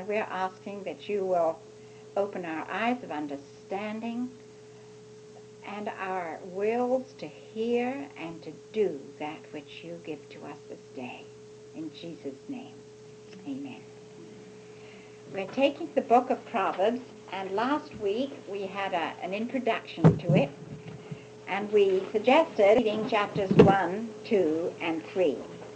and we're asking that you will open our eyes of understanding and our wills to hear and to do that which you give to us this day. In Jesus' name, amen. We're taking the book of Proverbs, and last week we had an introduction to it, and we suggested reading chapters 1, 2, and 3.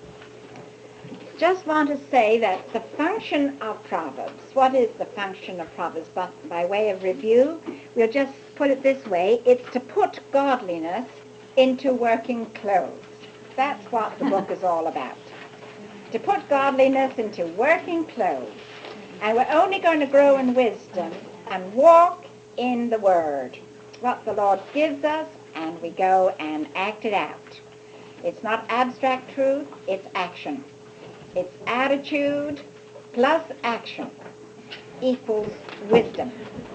Just want to say that the function of Proverbs, what is the function of Proverbs? But by way of review, we'll just put it this way: it's to put godliness into working clothes. That's what the book is all about. To put godliness into working clothes. And we're only going to grow in wisdom and walk in the Word, what the Lord gives us, and we go and act it out. It's not abstract truth, it's action. It's attitude plus action equals wisdom.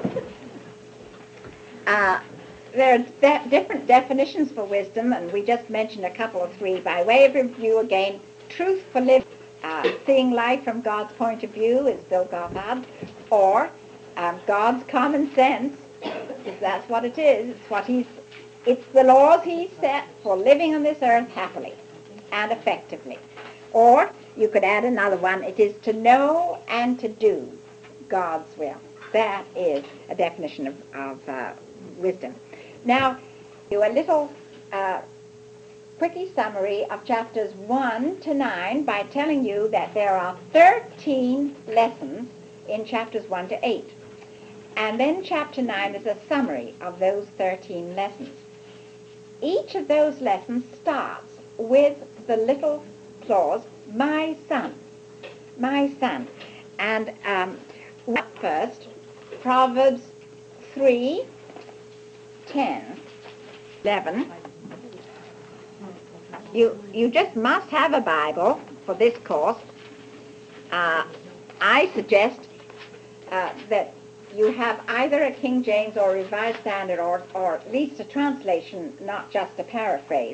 There are different definitions for wisdom, and we just mentioned a couple of three. By way of review again, truth for living, seeing life from God's point of view is Bill Gothard, or God's common sense, because that's what it is. It's the laws He set for living on this earth happily and effectively. Or you could add another one: it is to know and to do God's will. That is a definition of wisdom. Now, do a little quickie summary of chapters 1 to 9 by telling you that there are 13 lessons in chapters 1 to 8. And then chapter 9 is a summary of those 13 lessons. Each of those lessons starts with the little clause, my son, my son. And first, Proverbs 3, 10, 11. You just must have a Bible for this course. I suggest that you have either a King James or Revised Standard or at least a translation, not just a paraphrase.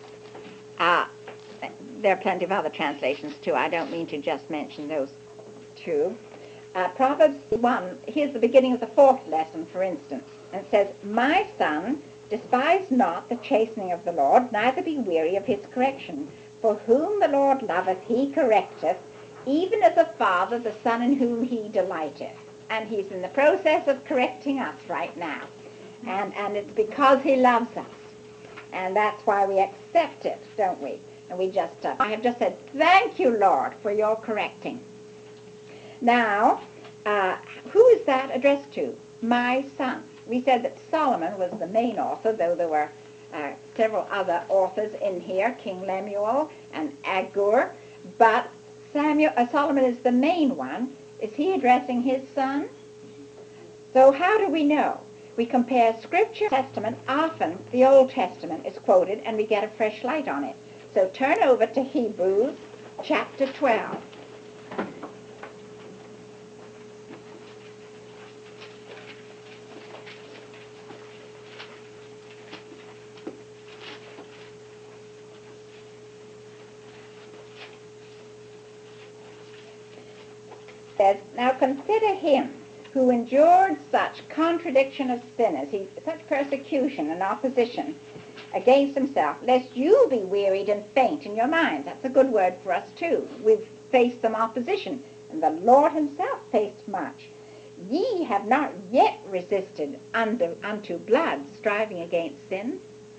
There are plenty of other translations too. I don't mean to just mention those two. Proverbs 1, here's the beginning of the 4th lesson, for instance. And it says, my son, despise not the chastening of the Lord, neither be weary of his correction. For whom the Lord loveth, he correcteth, even as a father the son in whom he delighteth. And he's in the process of correcting us right now. And it's because he loves us. And that's why we accept it, don't we? And we just, I have just said, thank you, Lord, for your correcting. Now, who is that addressed to? My son. We said that Solomon was the main author, though there were several other authors in here, King Lemuel and Agur, but Solomon is the main one. Is he addressing his son? So how do we know? We compare Scripture and Testament. Often the Old Testament is quoted and we get a fresh light on it. So turn over to Hebrews chapter 12. Says, now consider him who endured such contradiction of sinners, such persecution and opposition against himself, lest you be wearied and faint in your minds. That's a good word for us too. We've faced some opposition, and the Lord himself faced much. Ye have not yet resisted unto blood, striving against sin,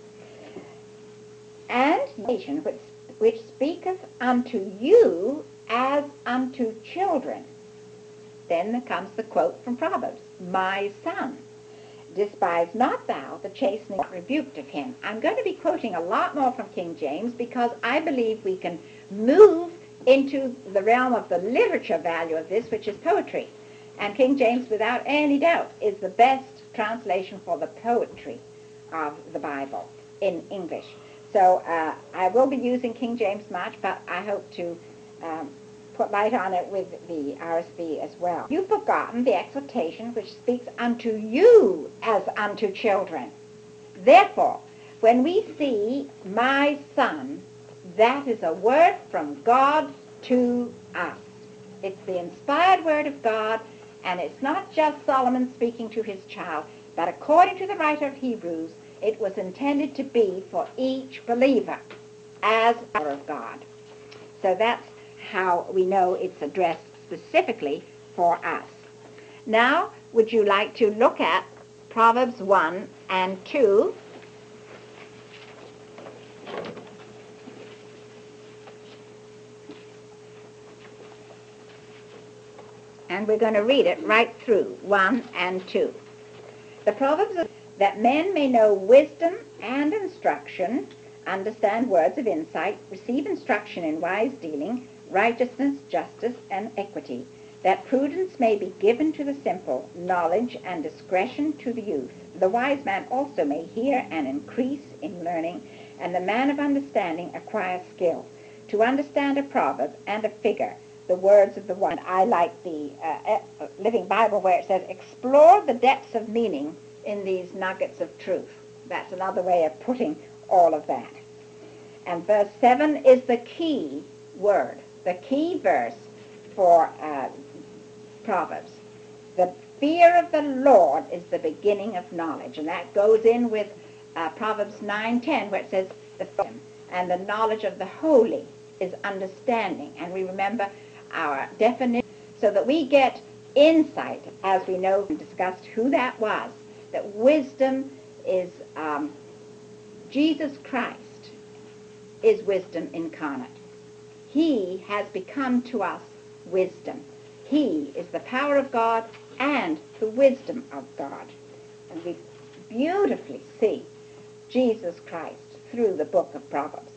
and nation which speaketh unto you as unto children. Then comes the quote from Proverbs, my son, despise not thou the chastening rebuked of him. I'm going to be quoting a lot more from King James because I believe we can move into the realm of the literature value of this, which is poetry. And King James, without any doubt, is the best translation for the poetry of the Bible in English. So I will be using King James much, but I hope to put light on it with the RSV as well. You've forgotten the exhortation which speaks unto you as unto children. Therefore, when we see my son, that is a word from God to us. It's the inspired word of God, and it's not just Solomon speaking to his child, but according to the writer of Hebrews, it was intended to be for each believer as the word of God. So that's how we know it's addressed specifically for us. Now, would you like to look at Proverbs 1 and 2? And we're going to read it right through, 1 and 2. The Proverbs are that men may know wisdom and instruction, understand words of insight, receive instruction in wise dealing, righteousness, justice, and equity, that prudence may be given to the simple, knowledge and discretion to the youth. The wise man also may hear and increase in learning, and the man of understanding acquire skill. To understand a proverb and a figure, the words of the one. I like the Living Bible where it says, explore the depths of meaning in these nuggets of truth. That's another way of putting all of that. And verse 7 is the key word, the key verse for Proverbs. The fear of the Lord is the beginning of knowledge, and that goes in with Proverbs 9:10 where it says, and the knowledge of the holy is understanding. And we remember our definition so that we get insight, as we know and discussed who that was, that wisdom is Jesus Christ is wisdom incarnate. He has become to us wisdom. He is the power of God and the wisdom of God. And we beautifully see Jesus Christ through the book of Proverbs.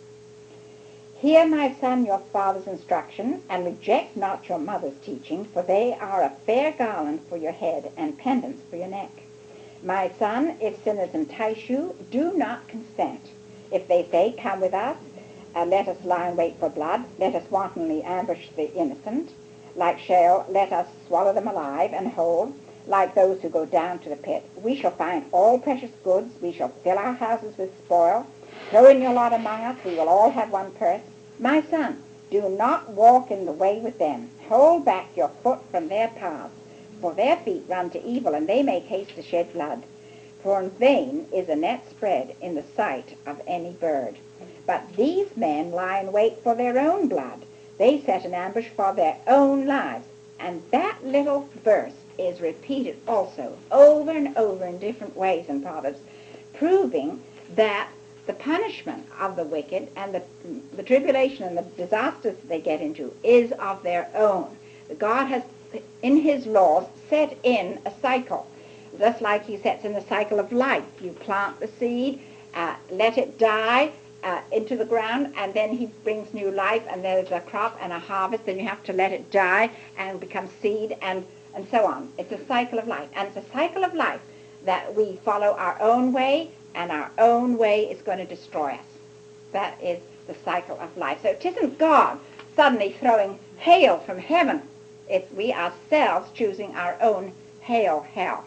Hear, my son, your father's instruction, and reject not your mother's teaching, for they are a fair garland for your head and pendants for your neck. My son, if sinners entice you, do not consent. If they say, come with us, let us lie in wait for blood, let us wantonly ambush the innocent. Like Sheol, let us swallow them alive and whole, like those who go down to the pit. We shall find all precious goods, we shall fill our houses with spoil. Throw in your lot among us, we will all have one purse. My son, do not walk in the way with them. Hold back your foot from their paths, for their feet run to evil, and they make haste to shed blood. For in vain is a net spread in the sight of any bird. But these men lie in wait for their own blood. They set an ambush for their own lives. And that little verse is repeated also over and over in different ways in Proverbs, proving that the punishment of the wicked and the tribulation and the disasters that they get into is of their own. God has, in his laws, set in a cycle, just like he sets in the cycle of life. You plant the seed, let it die into the ground, and then he brings new life, and there's a crop and a harvest, then you have to let it die and become seed, and so on. It's a cycle of life, and it's a cycle of life that we follow our own way, and our own way is going to destroy us. That is the cycle of life. So it isn't God suddenly throwing hail from heaven. It's we ourselves choosing our own hail hell.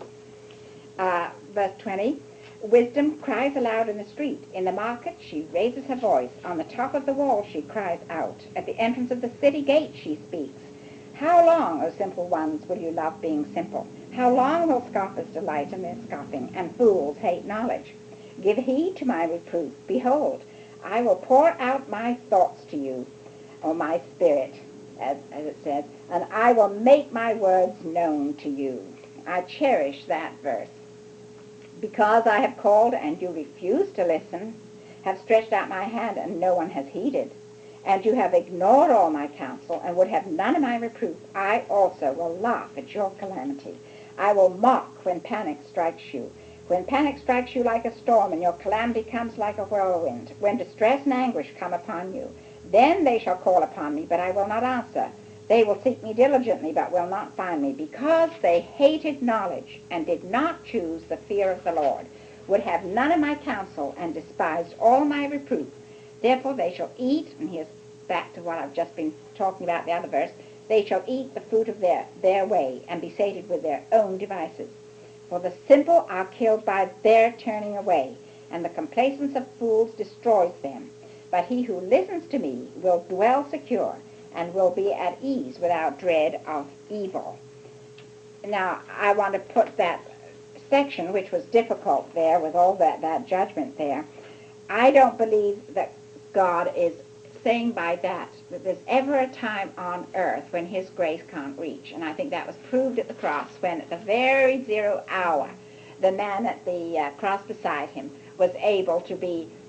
Verse 20, wisdom cries aloud in the street. In the market she raises her voice. On the top of the wall she cries out. At the entrance of the city gate she speaks. How long, O simple ones, will you love being simple? How long will scoffers delight in their scoffing, and fools hate knowledge? Give heed to my reproof. Behold, I will pour out my thoughts to you, or my spirit, as it says, and I will make my words known to you. I cherish that verse. Because I have called and you refuse to listen, have stretched out my hand and no one has heeded, and you have ignored all my counsel and would have none of my reproof, I also will laugh at your calamity. I will mock when panic strikes you. When panic strikes you like a storm and your calamity comes like a whirlwind, when distress and anguish come upon you, then they shall call upon me, but I will not answer. They will seek me diligently, but will not find me, because they hated knowledge and did not choose the fear of the Lord, would have none of my counsel and despised all my reproof. Therefore they shall eat, and here's back to what I've just been talking about, the other verse, they shall eat the fruit of their way and be sated with their own devices. For the simple are killed by their turning away, and the complacence of fools destroys them. But he who listens to me will dwell secure, and will be at ease without dread of evil. Now, I want to put that section, which was difficult there with all that judgment there. I don't believe that God is saying by that there's ever a time on earth when his grace can't reach. And I think that was proved at the cross when at the very 0 hour, the man at the cross beside him was able to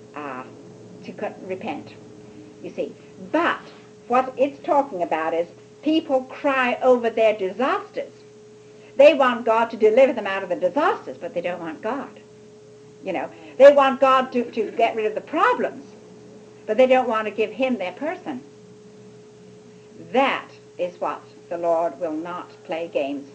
repent, you see. But what it's talking about is people cry over their disasters. They want God to deliver them out of the disasters, but they don't want God. You know, they want God to get rid of the problems, but they don't want to give him their person. That is what the Lord will not play games.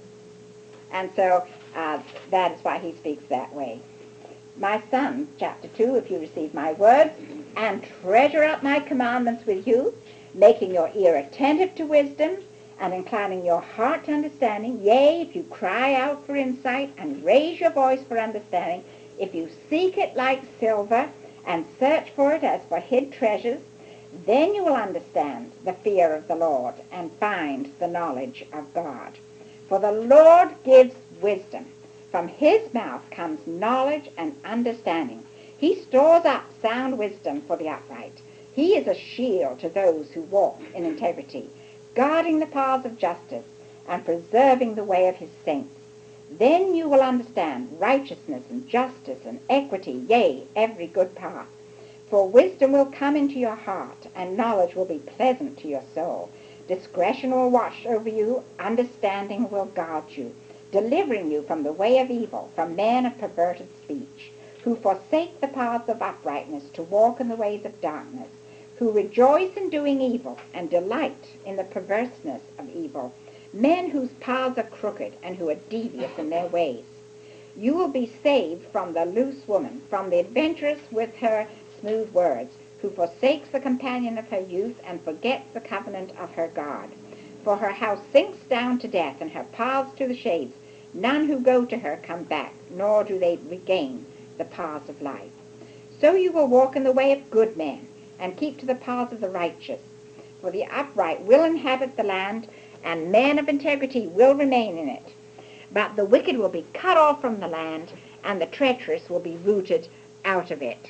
And so that is why he speaks that way. My son, chapter 2, if you receive my words and treasure up my commandments with you, making your ear attentive to wisdom and inclining your heart to understanding, yea, if you cry out for insight and raise your voice for understanding, if you seek it like silver and search for it as for hid treasures, then you will understand the fear of the Lord and find the knowledge of God. For the Lord gives wisdom. From his mouth comes knowledge and understanding. He stores up sound wisdom for the upright. He is a shield to those who walk in integrity, guarding the paths of justice and preserving the way of his saints. Then you will understand righteousness and justice and equity, yea, every good path. For wisdom will come into your heart, and knowledge will be pleasant to your soul. Discretion will watch over you, understanding will guard you, delivering you from the way of evil, from men of perverted speech, who forsake the paths of uprightness to walk in the ways of darkness, who rejoice in doing evil and delight in the perverseness of evil, men whose paths are crooked and who are devious in their ways. You will be saved from the loose woman, from the adventuress with her smooth words, who forsakes the companion of her youth and forgets the covenant of her God. For her house sinks down to death and her paths to the shades. None who go to her come back, nor do they regain the paths of life. So you will walk in the way of good men and keep to the paths of the righteous. For the upright will inhabit the land, and men of integrity will remain in it. But the wicked will be cut off from the land, and the treacherous will be rooted out of it.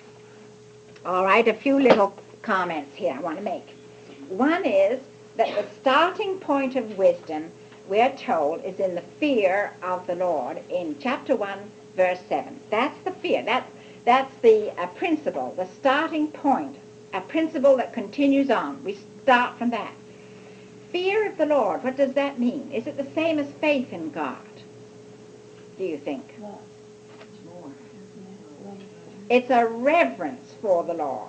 All right, a few little comments here I want to make. One is that the starting point of wisdom, we're told, is in the fear of the Lord in chapter 1, verse 7. That's the fear. That's the principle, the starting point, a principle that continues on. We start from that. Fear of the Lord, what does that mean? Is it the same as faith in God, do you think? It's a reverence for the Lord.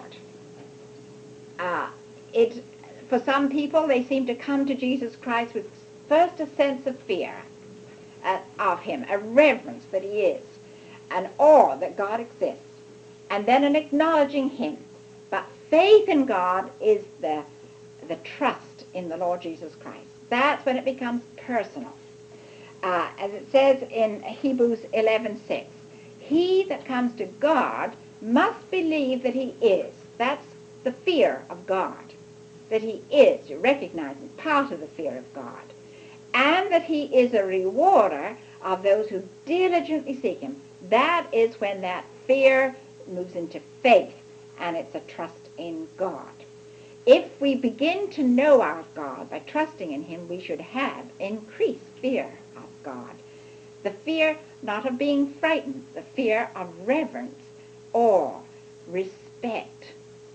For some people, they seem to come to Jesus Christ with first a sense of fear of him, a reverence that he is, an awe that God exists, and then an acknowledging him. But faith in God is the trust in the Lord Jesus Christ. That's when it becomes personal. As it says in Hebrews 11:6, he that comes to God must believe that he is. That's the fear of God, that he is. You recognize it's part of the fear of God. And that he is a rewarder of those who diligently seek him. That is when that fear moves into faith, and it's a trust in God. If we begin to know our God by trusting in him, we should have increased fear of God. The fear not of being frightened, the fear of reverence or respect.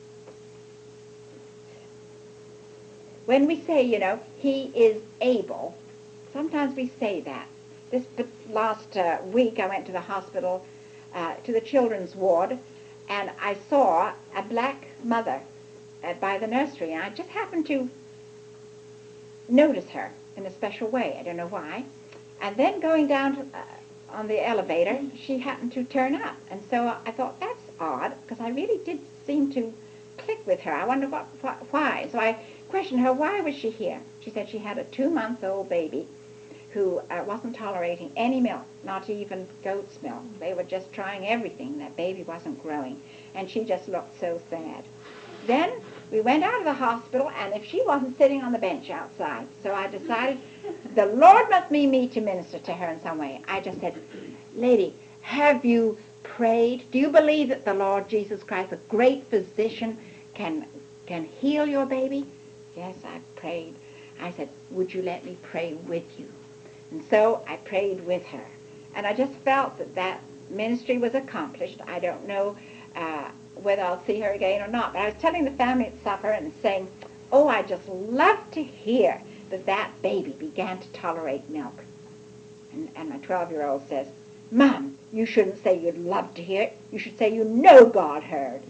When we say, he is able, sometimes we say that. This last week I went to the hospital, to the children's ward, and I saw a black mother by the nursery, and I just happened to notice her in a special way. I don't know why. And then going down on the elevator, she happened to turn up. And so I thought, that's odd, because I really did seem to click with her. I wonder why. So I questioned her, why was she here? She said she had a 2-month-old baby who wasn't tolerating any milk, not even goat's milk. They were just trying everything. That baby wasn't growing. And she just looked so sad. Then We went out of the hospital, and if she wasn't sitting on the bench outside. So I decided the Lord must mean me to minister to her in some way. I just said, lady, have you prayed? Do you believe that the Lord Jesus Christ, the great physician, can heal your baby? Yes, I prayed. I said, would you let me pray with you? And so I prayed with her. And I just felt that that ministry was accomplished. I don't know whether I'll see her again or not. But I was telling the family at supper and saying, oh, I just love to hear that that baby began to tolerate milk. And my 12-year-old says, Mom, you shouldn't say you'd love to hear it. You should say you know God heard.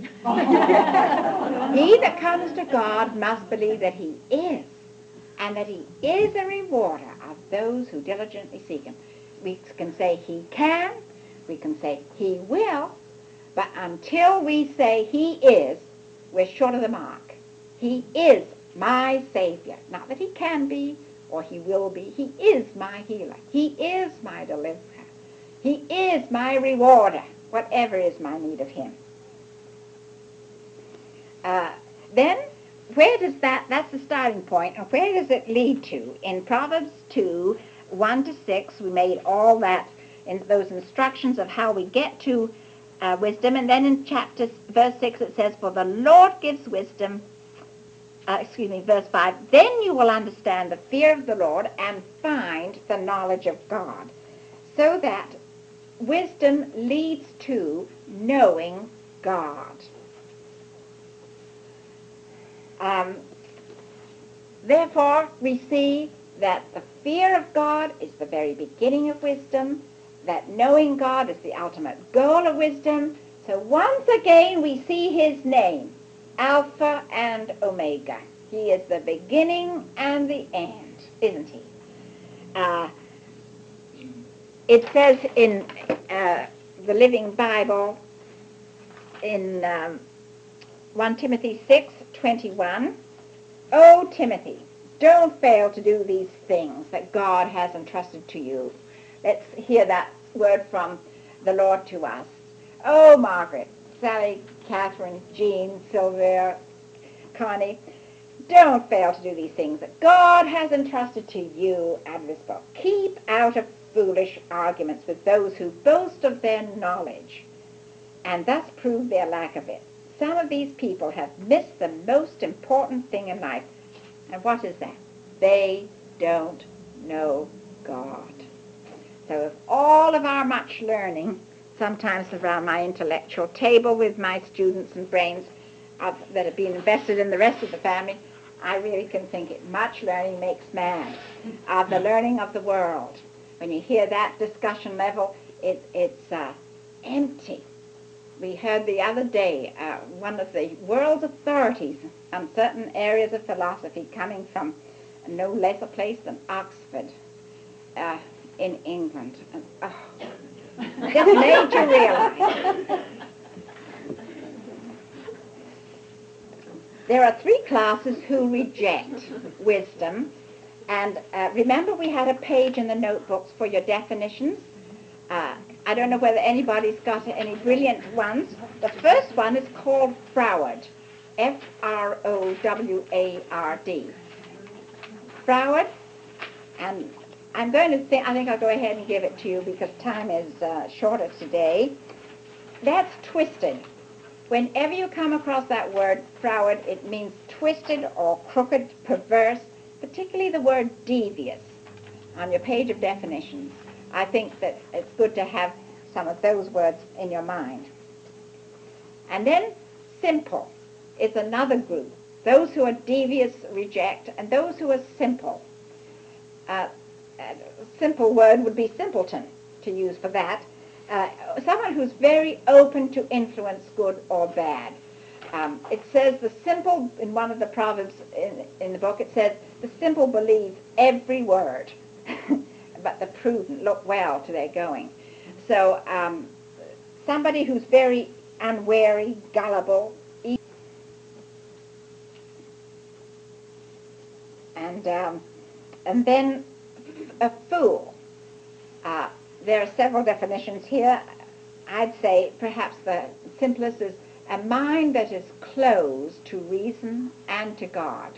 He that comes to God must believe that he is, and that he is a rewarder of those who diligently seek him. We can say he can, we can say he will, but until we say he is, we're short of the mark. He is my Savior. Not that he can be or he will be. He is my healer. He is my deliverer. He is my rewarder, whatever is my need of him. Then, where does that's the starting point, and where does it lead to? In Proverbs 2, 1 to 6, we made all that in those instructions of how we get to wisdom, and then in verse 6 it says, for the Lord gives wisdom, verse 5, then you will understand the fear of the Lord and find the knowledge of God. So that wisdom leads to knowing God. Therefore, we see that the fear of God is the very beginning of wisdom, that knowing God is the ultimate goal of wisdom. So once again we see his name, Alpha and Omega. He is the beginning and the end, isn't he? It says in the Living Bible in 1 Timothy 6:21, O Timothy, don't fail to do these things that God has entrusted to you. Let's hear that word from the Lord to us. Oh, Margaret, Sally, Catherine, Jean, Sylvia, Connie, don't fail to do these things that God has entrusted to you out of this book. Keep out of foolish arguments with those who boast of their knowledge and thus prove their lack of it. Some of these people have missed the most important thing in life. And what is that? They don't know God. So if all of our much learning, sometimes around my intellectual table with my students and brains that have been invested in the rest of the family, I really can think it. Much learning makes mad. The learning of the world. When you hear that discussion level, it's empty. We heard the other day one of the world's authorities on certain areas of philosophy coming from no less a place than Oxford in England. And, just made you realize. There are 3 classes who reject wisdom. And remember we had a page in the notebooks for your definitions. I don't know whether anybody's got any brilliant ones. The first one is called Froward, F-R-O-W-A-R-D. Froward, and I think I'll go ahead and give it to you because time is shorter today. That's twisted. Whenever you come across that word, froward, it means twisted or crooked, perverse, particularly the word devious on your page of definitions. I think that it's good to have some of those words in your mind. And then simple is another group. Those who are devious reject, and those who are simple. A simple word would be simpleton to use for that. Someone who's very open to influence, good or bad. It says the simple, in one of the Proverbs in the book, it says, the simple believe every word, but the prudent look well to their going. So somebody who's very unwary, gullible, and then a fool. There are several definitions here. I'd say perhaps the simplest is a mind that is closed to reason and to God.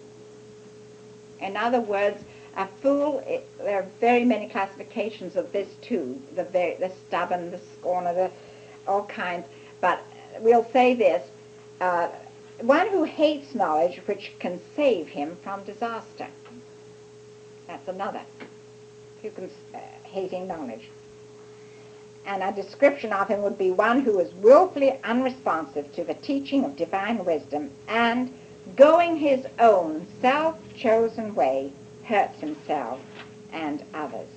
In other words, a fool, there are very many classifications of this too, the stubborn, the scorner, all kinds, but we'll say this, one who hates knowledge which can save him from disaster. That's another, who can, hating knowledge. And a description of him would be one who is willfully unresponsive to the teaching of divine wisdom and, going his own self-chosen way, hurts himself and others.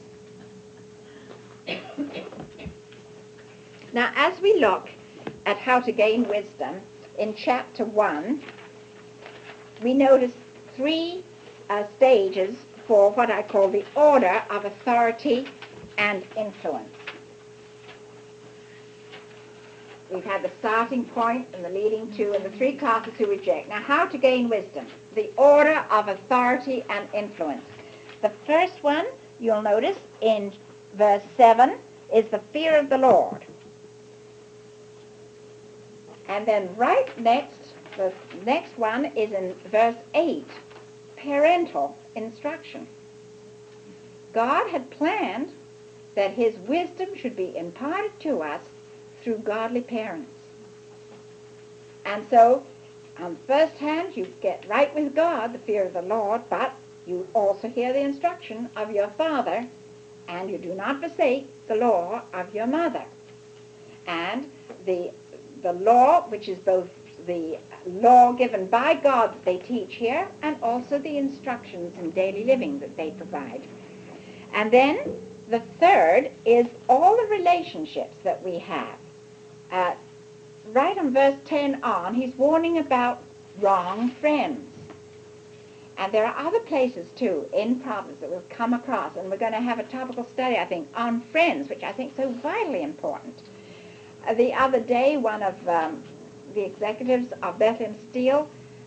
Now, as we look at how to gain wisdom, in chapter 1, we notice 3 stages for what I call the order of authority and influence. We've had the starting point and the leading to and the 3 classes who reject. Now, how to gain wisdom? The order of authority and influence. The first one, you'll notice in verse 7, is the fear of the Lord. And then right next, the next one is in verse 8, parental instruction. God had planned that his wisdom should be imparted to us through godly parents. And so, on the first hand, you get right with God, the fear of the Lord, but you also hear the instruction of your father, and you do not forsake the law of your mother. And the law, which is both the law given by God that they teach here, and also the instructions in daily living that they provide. And then the third is all the relationships that we have. Right on verse 10 on, he's warning about wrong friends. And there are other places, too, in Proverbs that we'll come across, and we're going to have a topical study, I think, on friends, which I think is so vitally important. The other day, one of the executives of Bethlehem Steel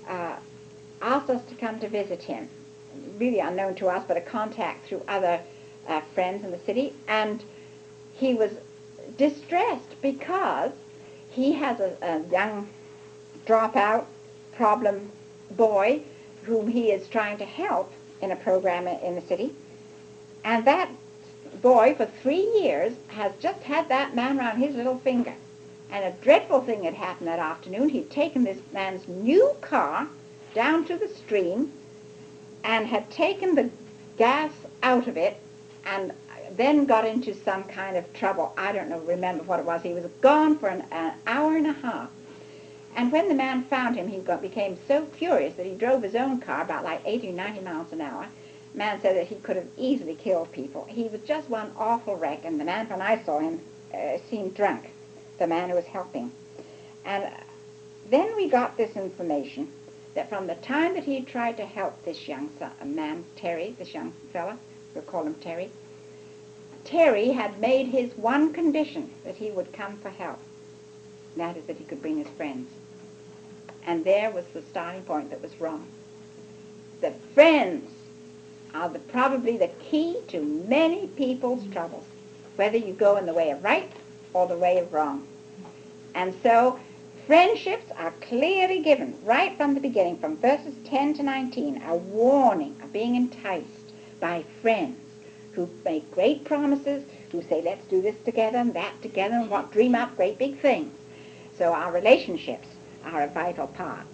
asked us to come to visit him, really unknown to us, but a contact through other friends in the city, and he was distressed because he has a young dropout problem boy whom he is trying to help in a program in the city, and that boy for 3 years has just had that man around his little finger. And a dreadful thing had happened that afternoon. He'd taken this man's new car down to the stream and had taken the gas out of it and then got into some kind of trouble. I don't know, remember what it was. He was gone for an hour and a half. And when the man found him, he became so furious that he drove his own car about like 80 or 90 miles an hour. The man said that he could have easily killed people. He was just one awful wreck, and the man, when I saw him, seemed drunk, the man who was helping. And then we got this information that from the time that he tried to help this young man, Terry, this young fella, we'll call him Terry, Terry had made his one condition that he would come for help. That is that he could bring his friends. And there was the starting point that was wrong. The friends are probably the key to many people's troubles, whether you go in the way of right or the way of wrong. And so friendships are clearly given right from the beginning, from verses 10 to 19, a warning of being enticed by friends who make great promises, who say, let's do this together and that together, and dream up great big things. So our relationships are a vital part.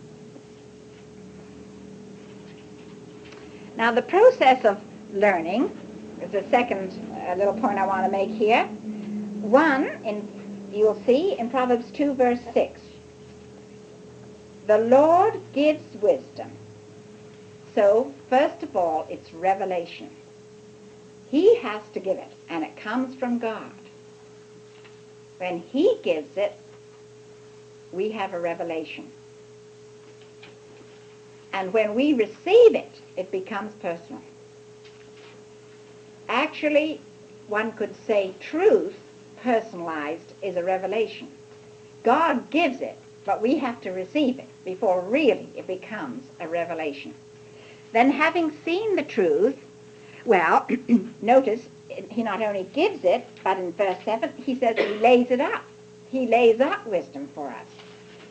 Now, the process of learning is the second little point I want to make here. You'll see in Proverbs 2, verse 6, the Lord gives wisdom. So, first of all, it's revelation. He has to give it, and it comes from God. When he gives it, we have a revelation. And when we receive it, it becomes personal. Actually, one could say truth, personalized, is a revelation. God gives it, but we have to receive it before really it becomes a revelation. Then having seen the truth, well, notice he not only gives it, but in verse 7 he says he lays it up. He lays up wisdom for us.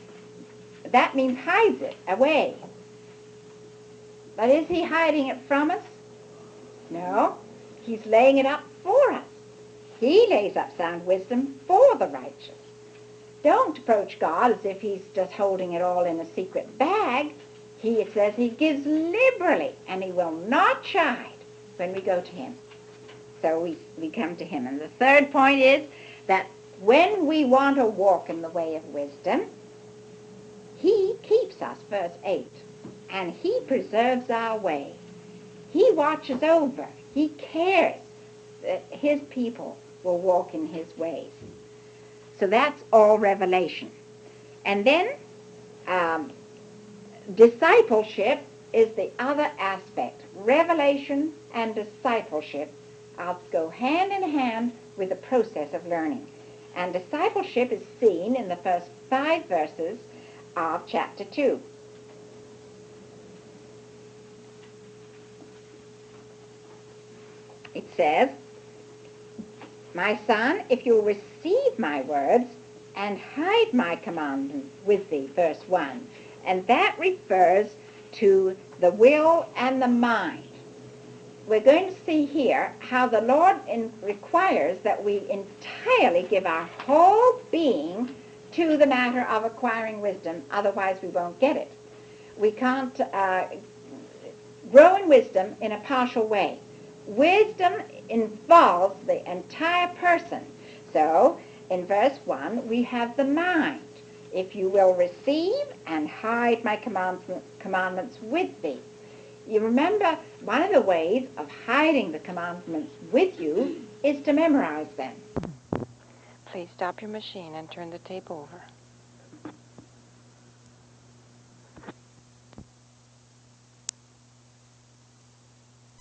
that means hides it away. But is he hiding it from us? No. He's laying it up for us. He lays up sound wisdom for the righteous. Don't approach God as if he's just holding it all in a secret bag. It says he gives liberally, and he will not chide when we go to him. So we come to him. And the third point is that when we want to walk in the way of wisdom, he keeps us, verse 8, and he preserves our way. He watches over, he cares that his people will walk in his ways. So that's all revelation. And then discipleship is the other aspect. Revelation and discipleship go hand in hand with the process of learning. And discipleship is seen in the first 5 verses of chapter 2. It says, "My son, if you'll receive my words and hide my commandments with thee," verse 1. And that refers to the will and the mind. We're going to see here how the Lord requires that we entirely give our whole being to the matter of acquiring wisdom, otherwise we won't get it. We can't grow in wisdom in a partial way. Wisdom involves the entire person. So, in verse 1, we have the mind. If you will receive and hide my commandments with thee. You remember, one of the ways of hiding the commandments with you is to memorize them. Please stop your machine and turn the tape over.